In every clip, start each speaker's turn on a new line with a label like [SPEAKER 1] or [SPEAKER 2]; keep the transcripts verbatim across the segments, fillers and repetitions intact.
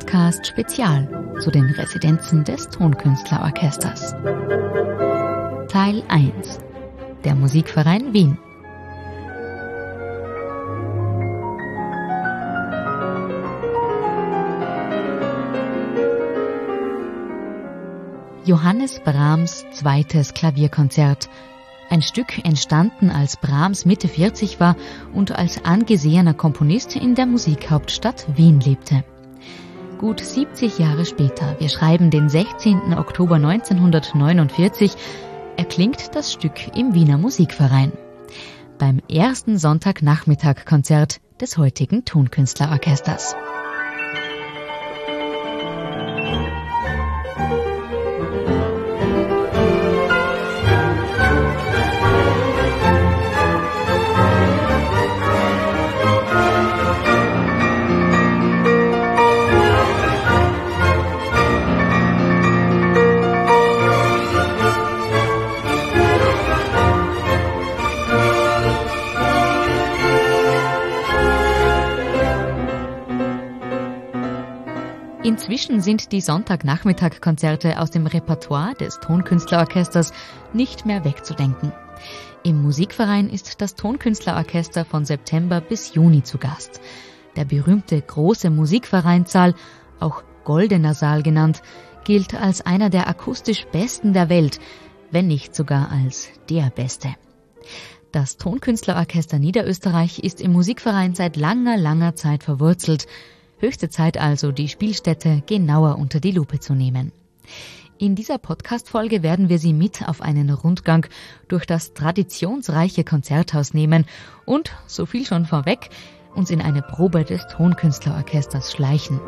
[SPEAKER 1] Podcast Spezial zu den Residenzen des Tonkünstlerorchesters. Teil eins. Der Musikverein Wien. Johannes Brahms' zweites Klavierkonzert. Ein Stück entstanden, als Brahms Mitte vierzig war und als angesehener Komponist in der Musikhauptstadt Wien lebte. Gut siebzig Jahre später, wir schreiben den sechzehnten Oktober neunzehnhundertneunundvierzig, erklingt das Stück im Wiener Musikverein. Beim ersten Sonntagnachmittag-Konzert des heutigen Tonkünstlerorchesters. Inzwischen sind die Sonntagnachmittag-Konzerte aus dem Repertoire des Tonkünstlerorchesters nicht mehr wegzudenken. Im Musikverein ist das Tonkünstlerorchester von September bis Juni zu Gast. Der berühmte große Musikvereinsaal, auch Goldener Saal genannt, gilt als einer der akustisch besten der Welt, wenn nicht sogar als der beste. Das Tonkünstlerorchester Niederösterreich ist im Musikverein seit langer, langer Zeit verwurzelt. Höchste Zeit also, die Spielstätte genauer unter die Lupe zu nehmen. In dieser Podcast-Folge werden wir Sie mit auf einen Rundgang durch das traditionsreiche Konzerthaus nehmen und, so viel schon vorweg, uns in eine Probe des Tonkünstlerorchesters schleichen.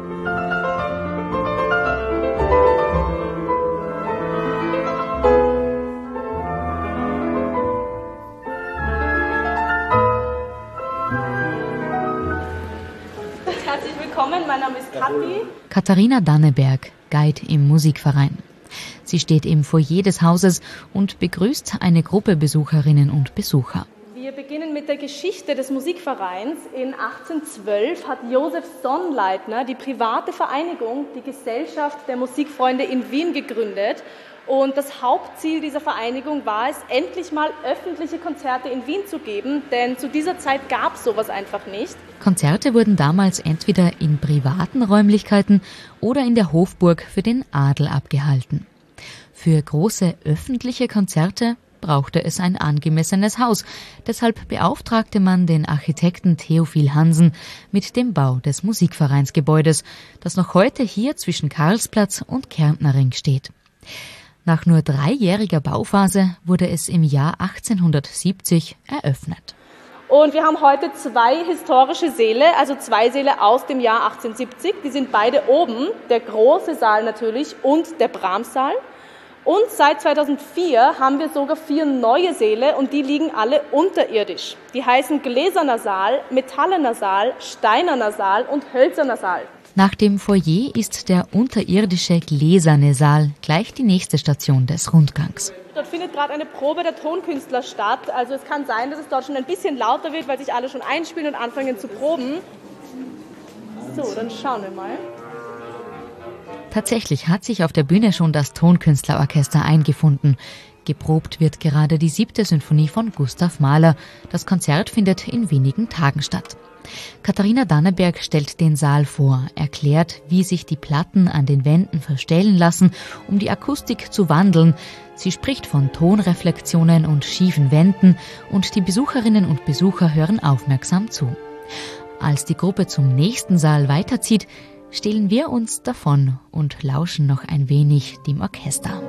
[SPEAKER 2] Mein Name ist Kathi.
[SPEAKER 1] Katharina Danneberg, Guide im Musikverein. Sie steht im Foyer des Hauses und begrüßt eine Gruppe Besucherinnen und Besucher.
[SPEAKER 2] Wir beginnen mit der Geschichte des Musikvereins. In achtzehnhundertzwölf hat Josef Sonnleitner die private Vereinigung, die Gesellschaft der Musikfreunde in Wien gegründet. Und das Hauptziel dieser Vereinigung war es, endlich mal öffentliche Konzerte in Wien zu geben, denn zu dieser Zeit gab es sowas einfach nicht.
[SPEAKER 1] Konzerte wurden damals entweder in privaten Räumlichkeiten oder in der Hofburg für den Adel abgehalten. Für große öffentliche Konzerte brauchte es ein angemessenes Haus. Deshalb beauftragte man den Architekten Theophil Hansen mit dem Bau des Musikvereinsgebäudes, das noch heute hier zwischen Karlsplatz und Kärntnerring steht. Nach nur dreijähriger Bauphase wurde es im Jahr achtzehnhundertsiebzig eröffnet.
[SPEAKER 2] Und wir haben heute zwei historische Säle, also zwei Säle aus dem Jahr achtzehnhundertsiebzig. Die sind beide oben, der große Saal natürlich und der Brahms-Saal. Und seit zweitausendvier haben wir sogar vier neue Säle und die liegen alle unterirdisch. Die heißen Gläserner Saal, Metallener Saal, Steinerner Saal und Hölzerner Saal.
[SPEAKER 1] Nach dem Foyer ist der unterirdische Gläserne Saal gleich die nächste Station des Rundgangs.
[SPEAKER 2] Dort findet gerade eine Probe der Tonkünstler statt. Also es kann sein, dass es dort schon ein bisschen lauter wird, weil sich alle schon einspielen und anfangen zu proben. So, dann schauen wir mal.
[SPEAKER 1] Tatsächlich hat sich auf der Bühne schon das Tonkünstlerorchester eingefunden. Geprobt wird gerade die siebte Sinfonie von Gustav Mahler. Das Konzert findet in wenigen Tagen statt. Katharina Danneberg stellt den Saal vor, erklärt, wie sich die Platten an den Wänden verstellen lassen, um die Akustik zu wandeln. Sie spricht von Tonreflexionen und schiefen Wänden und die Besucherinnen und Besucher hören aufmerksam zu. Als die Gruppe zum nächsten Saal weiterzieht, stehlen wir uns davon und lauschen noch ein wenig dem Orchester.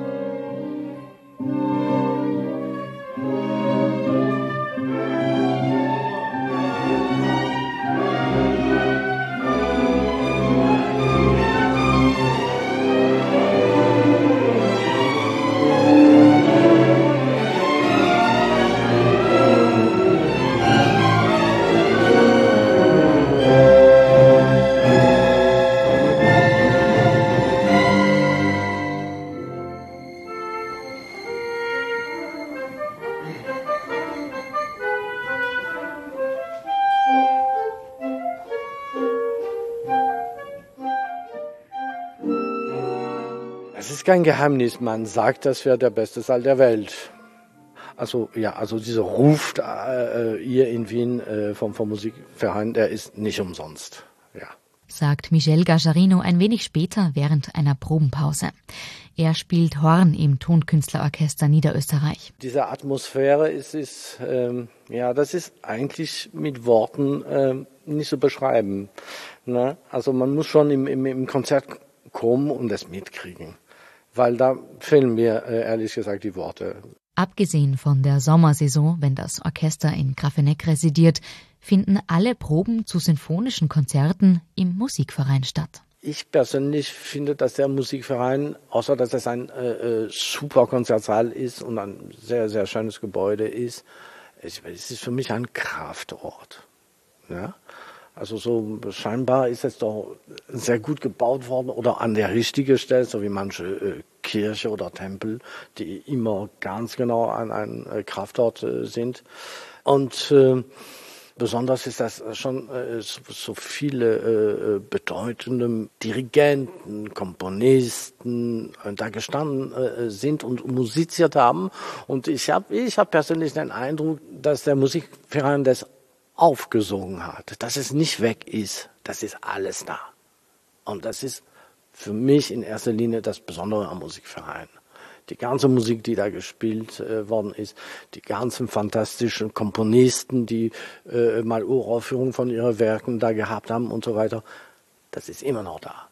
[SPEAKER 3] ist kein Geheimnis. Man sagt, das wäre der beste Saal der Welt. Also ja, also dieser Ruf äh, hier in Wien äh, vom, vom Musikverein, der ist nicht umsonst. Ja.
[SPEAKER 1] Sagt Michel Gasarino ein wenig später während einer Probenpause. Er spielt Horn im Tonkünstlerorchester Niederösterreich.
[SPEAKER 3] Diese Atmosphäre ist, ist ähm, ja, das ist eigentlich mit Worten ähm, nicht zu beschreiben. Ne? Also man muss schon im, im, im Konzert kommen und das mitkriegen, weil da fehlen mir äh, ehrlich gesagt die Worte.
[SPEAKER 1] Abgesehen von der Sommersaison, wenn das Orchester in Grafeneck residiert, finden alle Proben zu sinfonischen Konzerten im Musikverein statt.
[SPEAKER 3] Ich persönlich finde, dass der Musikverein, außer dass es ein äh, super Konzertsaal ist und ein sehr, sehr schönes Gebäude ist, es ist für mich ein Kraftort. Ja? Also so scheinbar ist es doch sehr gut gebaut worden oder an der richtigen Stelle, so wie manche äh, Kirche oder Tempel, die immer ganz genau an einem äh, Kraftort äh, sind. Und äh, besonders ist das schon äh, so, so viele äh, bedeutende Dirigenten, Komponisten äh, da gestanden äh, sind und musiziert haben. Und ich habe ich hab persönlich den Eindruck, dass der Musikverein das aufgesogen hat, dass es nicht weg ist, das ist alles da. Und das ist für mich in erster Linie das Besondere am Musikverein. Die ganze Musik, die da gespielt äh, worden ist, die ganzen fantastischen Komponisten, die äh, mal Uraufführungen von ihren Werken da gehabt haben und so weiter, das ist immer noch da.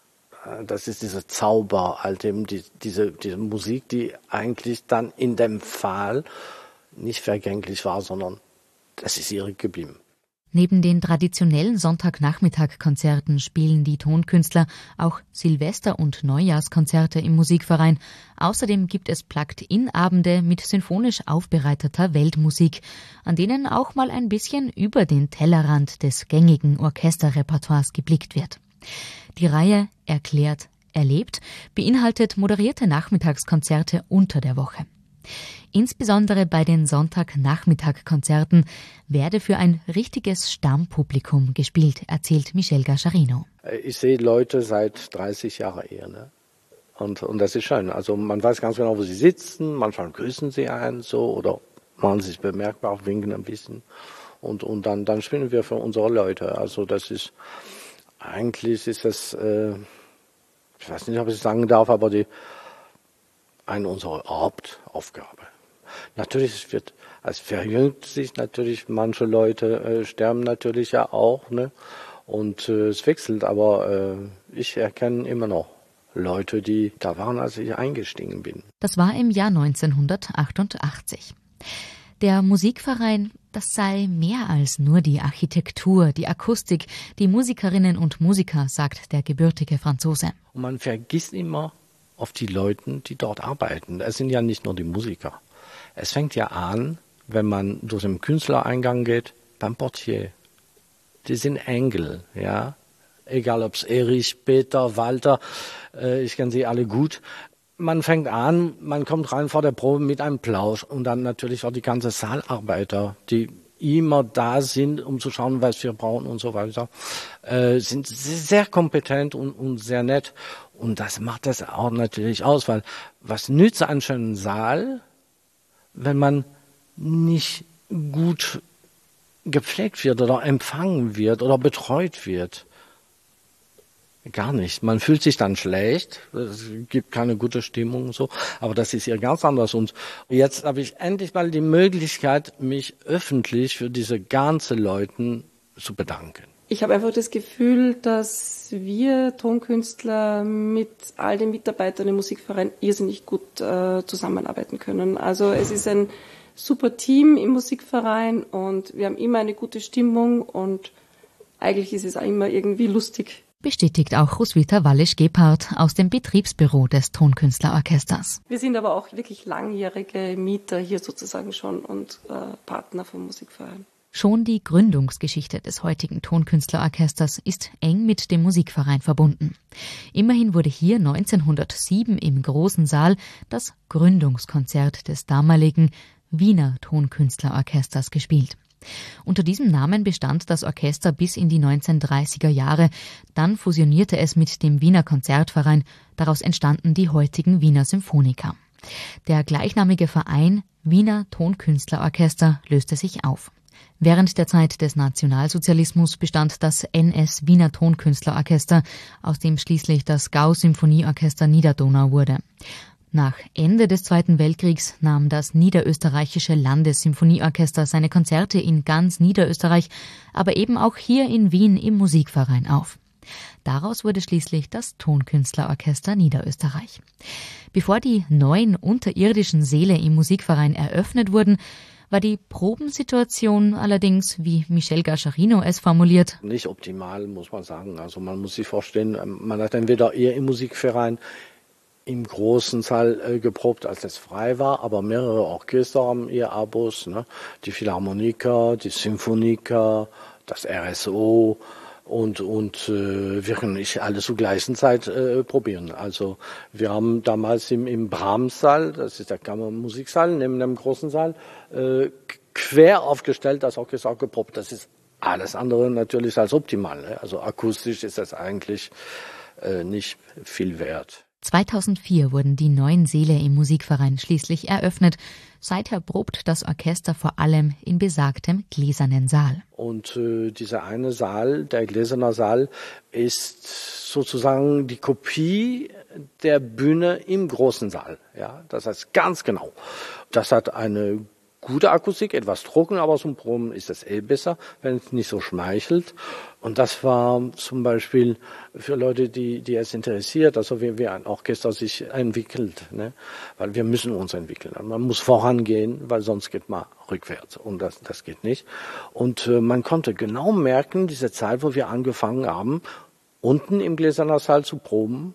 [SPEAKER 3] Das ist dieser Zauber, halt eben die, diese, diese Musik, die eigentlich dann in dem Fall nicht vergänglich war, sondern das ist ihre geblieben.
[SPEAKER 1] Neben den traditionellen Sonntagnachmittag-Konzerten spielen die Tonkünstler auch Silvester- und Neujahrskonzerte im Musikverein. Außerdem gibt es Plugged-in-Abende mit sinfonisch aufbereiteter Weltmusik, an denen auch mal ein bisschen über den Tellerrand des gängigen Orchesterrepertoires geblickt wird. Die Reihe Erklärt, erlebt beinhaltet moderierte Nachmittagskonzerte unter der Woche. Insbesondere bei den Sonntagnachmittag-Konzerten werde für ein richtiges Stammpublikum gespielt, erzählt Michel Gasarino.
[SPEAKER 3] Ich sehe Leute seit dreißig Jahren eher, ne? Und, und das ist schön. Also man weiß ganz genau, wo sie sitzen, manchmal grüßen sie einen so oder machen sich bemerkbar, auch winken ein bisschen. Und, und dann, dann spielen wir für unsere Leute. Also das ist, eigentlich ist das, äh, ich weiß nicht, ob ich es sagen darf, aber die, eine unserer Hauptaufgabe. Natürlich wird, es verjüngt sich natürlich, manche Leute äh, sterben natürlich ja auch, ne? Und äh, es wechselt, aber äh, ich erkenne immer noch Leute, die da waren, als ich eingestiegen bin.
[SPEAKER 1] Das war im Jahr neunzehnhundertachtundachtzig. Der Musikverein, das sei mehr als nur die Architektur, die Akustik, die Musikerinnen und Musiker, sagt der gebürtige Franzose.
[SPEAKER 3] Und man vergisst immer auf die Leute, die dort arbeiten. Es sind ja nicht nur die Musiker. Es fängt ja an, wenn man durch den Künstlereingang geht, beim Portier. Die sind Engel, ja. Egal ob es Erich, Peter, Walter, äh, ich kenne sie alle gut. Man fängt an, man kommt rein vor der Probe mit einem Plausch und dann natürlich auch die ganzen Saalarbeiter, die immer da sind, um zu schauen, was wir brauchen und so weiter, äh, sind sehr kompetent und, und sehr nett. Und das macht das auch natürlich aus, weil was nützt einen schönen Saal, wenn man nicht gut gepflegt wird oder empfangen wird oder betreut wird? Gar nicht. Man fühlt sich dann schlecht, es gibt keine gute Stimmung und so, aber das ist hier ganz anders. Und jetzt habe ich endlich mal die Möglichkeit, mich öffentlich für diese ganzen Leute zu bedanken.
[SPEAKER 4] Ich habe einfach das Gefühl, dass wir Tonkünstler mit all den Mitarbeitern im Musikverein irrsinnig gut äh, zusammenarbeiten können. Also es ist ein super Team im Musikverein und wir haben immer eine gute Stimmung und eigentlich ist es auch immer irgendwie lustig.
[SPEAKER 1] Bestätigt auch Roswitha Wallisch-Gebhardt aus dem Betriebsbüro des Tonkünstlerorchesters.
[SPEAKER 4] Wir sind aber auch wirklich langjährige Mieter hier sozusagen schon und äh, Partner vom Musikverein.
[SPEAKER 1] Schon die Gründungsgeschichte des heutigen Tonkünstlerorchesters ist eng mit dem Musikverein verbunden. Immerhin wurde hier neunzehnhundertsieben im Großen Saal das Gründungskonzert des damaligen Wiener Tonkünstlerorchesters gespielt. Unter diesem Namen bestand das Orchester bis in die neunzehnhundertdreißiger Jahre. Dann fusionierte es mit dem Wiener Konzertverein. Daraus entstanden die heutigen Wiener Symphoniker. Der gleichnamige Verein Wiener Tonkünstlerorchester löste sich auf. Während der Zeit des Nationalsozialismus bestand das N S Wiener Tonkünstlerorchester, aus dem schließlich das Gau-Symphonieorchester Niederdonau wurde. Nach Ende des Zweiten Weltkriegs nahm das Niederösterreichische Landessymphonieorchester seine Konzerte in ganz Niederösterreich, aber eben auch hier in Wien im Musikverein auf. Daraus wurde schließlich das Tonkünstlerorchester Niederösterreich. Bevor die neuen unterirdischen Säle im Musikverein eröffnet wurden, war die Probensituation allerdings, wie Michel Gascherino es formuliert,
[SPEAKER 3] nicht optimal, muss man sagen. Also man muss sich vorstellen, man hat entweder eher im Musikverein im großen Saal äh, geprobt, als es frei war, aber mehrere Orchester haben ihr Abos, ne? Die Philharmoniker, die Symphoniker, das R S O und und äh, wir können nicht alles zur gleichen Zeit äh, probieren. Also wir haben damals im, im Brahms-Saal, das ist der Kammermusiksaal, neben dem großen Saal, äh, quer aufgestellt, das Orchester geprobt. Das ist alles andere natürlich als optimal, ne? Also akustisch ist das eigentlich äh, nicht viel wert.
[SPEAKER 1] zweitausendvier wurden die neuen Säle im Musikverein schließlich eröffnet. Seither probt das Orchester vor allem in besagtem gläsernen Saal.
[SPEAKER 3] Und äh, dieser eine Saal, der gläserne Saal, ist sozusagen die Kopie der Bühne im großen Saal. Ja, das heißt ganz genau. Das hat eine gute Akustik, etwas trocken, aber zum Proben ist es eh besser, wenn es nicht so schmeichelt. Und das war zum Beispiel für Leute, die, die es interessiert, also wie, wie ein Orchester sich entwickelt, ne? Weil wir müssen uns entwickeln. Man muss vorangehen, weil sonst geht man rückwärts und das, das geht nicht. Und äh, man konnte genau merken, diese Zeit, wo wir angefangen haben, unten im gläsernen Saal zu proben,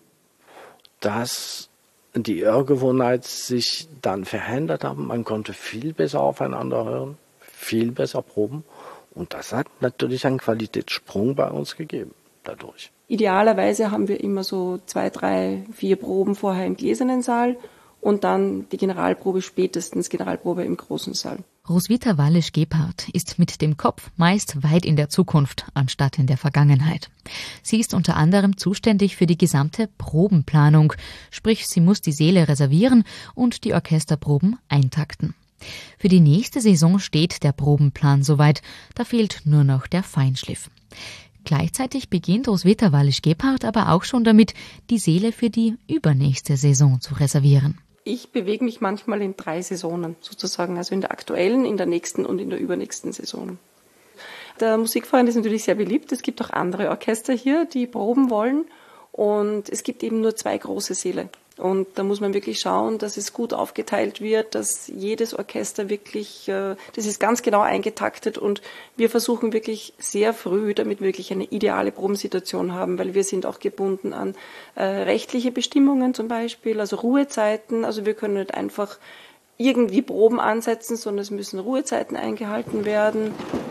[SPEAKER 3] dass die Hörgewohnheit sich dann verändert haben. Man konnte viel besser aufeinander hören, viel besser proben. Und das hat natürlich einen Qualitätssprung bei uns gegeben dadurch.
[SPEAKER 4] Idealerweise haben wir immer so zwei, drei, vier Proben vorher im gläsernen Saal und dann die Generalprobe spätestens, Generalprobe im großen Saal.
[SPEAKER 1] Roswitha Wallisch-Gebhardt ist mit dem Kopf meist weit in der Zukunft, anstatt in der Vergangenheit. Sie ist unter anderem zuständig für die gesamte Probenplanung, sprich sie muss die Säle reservieren und die Orchesterproben eintakten. Für die nächste Saison steht der Probenplan soweit, da fehlt nur noch der Feinschliff. Gleichzeitig beginnt Roswitha Wallisch-Gebhardt aber auch schon damit, die Säle für die übernächste Saison zu reservieren.
[SPEAKER 4] Ich bewege mich manchmal in drei Saisonen sozusagen, also in der aktuellen, in der nächsten und in der übernächsten Saison. Der Musikverein ist natürlich sehr beliebt. Es gibt auch andere Orchester hier, die proben wollen. Und es gibt eben nur zwei große Säle. Und da muss man wirklich schauen, dass es gut aufgeteilt wird, dass jedes Orchester wirklich, das ist ganz genau eingetaktet und wir versuchen wirklich sehr früh, damit wir wirklich eine ideale Probensituation haben, weil wir sind auch gebunden an äh, rechtliche Bestimmungen zum Beispiel, also Ruhezeiten, also wir können nicht einfach irgendwie Proben ansetzen, sondern es müssen Ruhezeiten eingehalten werden.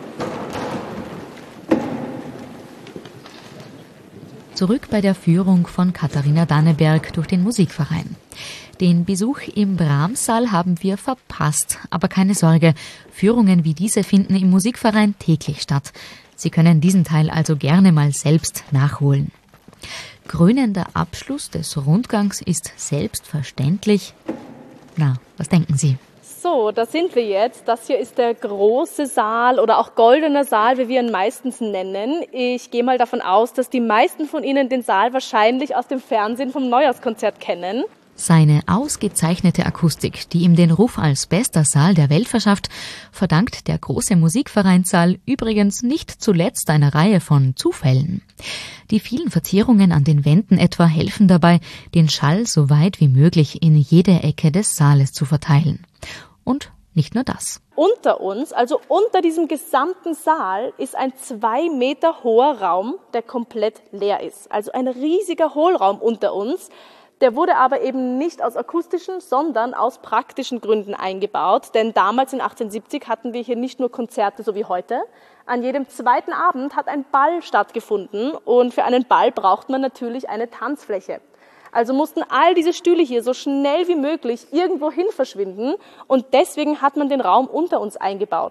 [SPEAKER 1] Zurück bei der Führung von Katharina Danneberg durch den Musikverein. Den Besuch im Brahms-Saal haben wir verpasst. Aber keine Sorge, Führungen wie diese finden im Musikverein täglich statt. Sie können diesen Teil also gerne mal selbst nachholen. Krönender Abschluss des Rundgangs ist selbstverständlich. Na, was denken Sie?
[SPEAKER 2] So, da sind wir jetzt. Das hier ist der große Saal oder auch goldener Saal, wie wir ihn meistens nennen. Ich gehe mal davon aus, dass die meisten von Ihnen den Saal wahrscheinlich aus dem Fernsehen vom Neujahrskonzert kennen.
[SPEAKER 1] Seine ausgezeichnete Akustik, die ihm den Ruf als bester Saal der Welt verschafft, verdankt der große Musikvereinssaal übrigens nicht zuletzt einer Reihe von Zufällen. Die vielen Verzierungen an den Wänden etwa helfen dabei, den Schall so weit wie möglich in jede Ecke des Saales zu verteilen. Und nicht nur das.
[SPEAKER 2] Unter uns, also unter diesem gesamten Saal, ist ein zwei Meter hoher Raum, der komplett leer ist. Also ein riesiger Hohlraum unter uns. Der wurde aber eben nicht aus akustischen, sondern aus praktischen Gründen eingebaut. Denn damals in achtzehnhundertsiebzig hatten wir hier nicht nur Konzerte, so wie heute. An jedem zweiten Abend hat ein Ball stattgefunden und für einen Ball braucht man natürlich eine Tanzfläche. Also mussten all diese Stühle hier so schnell wie möglich irgendwo hin verschwinden und deswegen hat man den Raum unter uns eingebaut.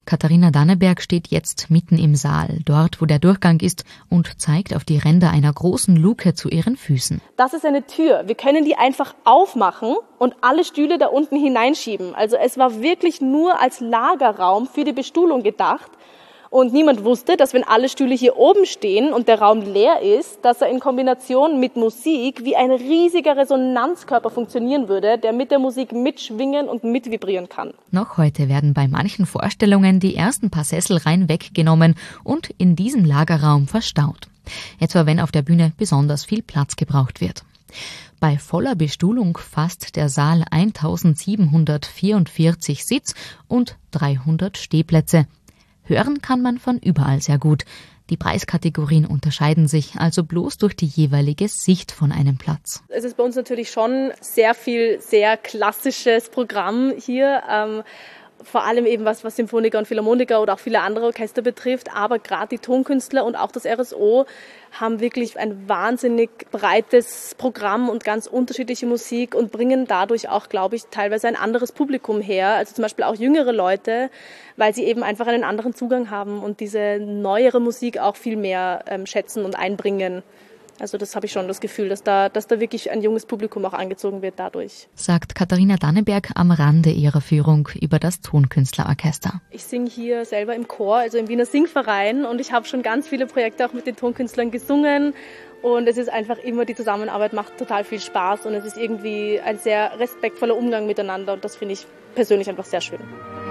[SPEAKER 1] Katharina Danneberg steht jetzt mitten im Saal, dort wo der Durchgang ist, und zeigt auf die Ränder einer großen Luke zu ihren Füßen.
[SPEAKER 2] Das ist eine Tür. Wir können die einfach aufmachen und alle Stühle da unten hineinschieben. Also es war wirklich nur als Lagerraum für die Bestuhlung gedacht. Und niemand wusste, dass wenn alle Stühle hier oben stehen und der Raum leer ist, dass er in Kombination mit Musik wie ein riesiger Resonanzkörper funktionieren würde, der mit der Musik mitschwingen und mitvibrieren kann.
[SPEAKER 1] Noch heute werden bei manchen Vorstellungen die ersten paar Sesselreihen weggenommen und in diesem Lagerraum verstaut. Etwa wenn auf der Bühne besonders viel Platz gebraucht wird. Bei voller Bestuhlung fasst der Saal eintausendsiebenhundertvierundvierzig Sitz- und dreihundert Stehplätze. Hören kann man von überall sehr gut. Die Preiskategorien unterscheiden sich also bloß durch die jeweilige Sicht von einem Platz.
[SPEAKER 2] Es ist bei uns natürlich schon sehr viel, sehr klassisches Programm hier. Ähm, vor allem eben was, was Symphoniker und Philharmoniker oder auch viele andere Orchester betrifft. Aber gerade die Tonkünstler und auch das R S O haben wirklich ein wahnsinnig breites Programm und ganz unterschiedliche Musik und bringen dadurch auch, glaube ich, teilweise ein anderes Publikum her. Also zum Beispiel auch jüngere Leute, weil sie eben einfach einen anderen Zugang haben und diese neuere Musik auch viel mehr ähm, schätzen und einbringen. Also das habe ich schon das Gefühl, dass da, dass da wirklich ein junges Publikum auch angezogen wird dadurch.
[SPEAKER 1] Sagt Katharina Danneberg am Rande ihrer Führung über das Tonkünstlerorchester.
[SPEAKER 2] Ich singe hier selber im Chor, also im Wiener Singverein, und ich habe schon ganz viele Projekte auch mit den Tonkünstlern gesungen. Und es ist einfach immer, die Zusammenarbeit macht total viel Spaß und es ist irgendwie ein sehr respektvoller Umgang miteinander und das finde ich persönlich einfach sehr schön.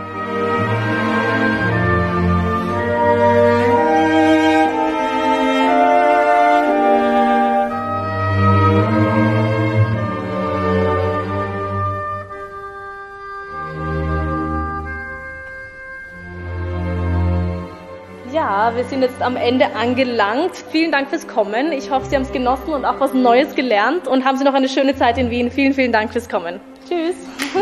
[SPEAKER 2] Ja, wir sind jetzt am Ende angelangt. Vielen Dank fürs Kommen. Ich hoffe, Sie haben es genossen und auch was Neues gelernt und haben Sie noch eine schöne Zeit in Wien. Vielen, vielen Dank fürs Kommen. Tschüss.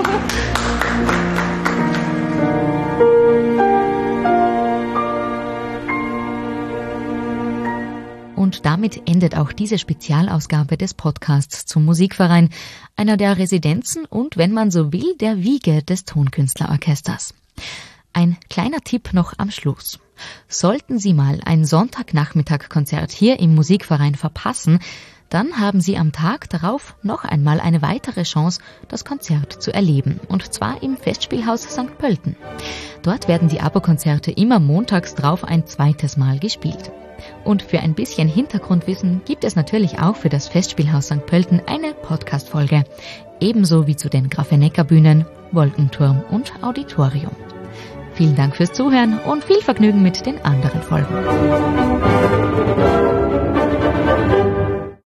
[SPEAKER 1] Und damit endet auch diese Spezialausgabe des Podcasts zum Musikverein, einer der Residenzen und, wenn man so will, der Wiege des Tonkünstlerorchesters. Ein kleiner Tipp noch am Schluss. Sollten Sie mal ein Sonntagnachmittag-Konzert hier im Musikverein verpassen, dann haben Sie am Tag darauf noch einmal eine weitere Chance, das Konzert zu erleben. Und zwar im Festspielhaus Sankt Pölten. Dort werden die A B B O-Konzerte immer montags drauf ein zweites Mal gespielt. Und für ein bisschen Hintergrundwissen gibt es natürlich auch für das Festspielhaus Sankt Pölten eine Podcast-Folge. Ebenso wie zu den Grafenecker-Bühnen, Wolkenturm und Auditorium. Vielen Dank fürs Zuhören und viel Vergnügen mit den anderen Folgen.